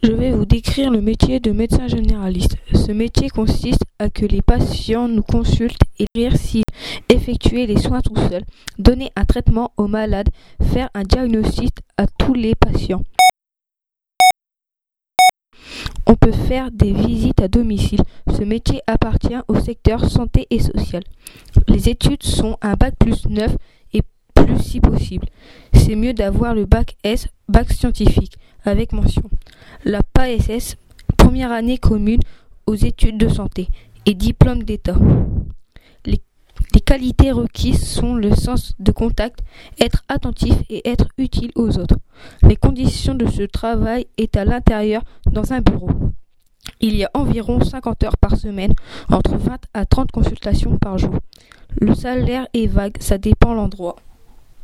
Je vais vous décrire le métier de médecin généraliste. Ce métier consiste à que les patients nous consultent et dire s'ils effectuer les soins tout seuls, donner un traitement aux malades, faire un diagnostic à tous les patients. On peut faire des visites à domicile. Ce métier appartient au secteur santé et social. Les études sont un bac plus 9 et plus si possible. C'est mieux d'avoir le bac S, bac scientifique, avec mention. La PASS, première année commune aux études de santé et diplôme d'État. Les qualités requises sont le sens de contact, être attentif et être utile aux autres. Les conditions de ce travail est à l'intérieur dans un bureau. Il y a environ 50 heures par semaine, entre 20 à 30 consultations par jour. Le salaire est vague, ça dépend de l'endroit.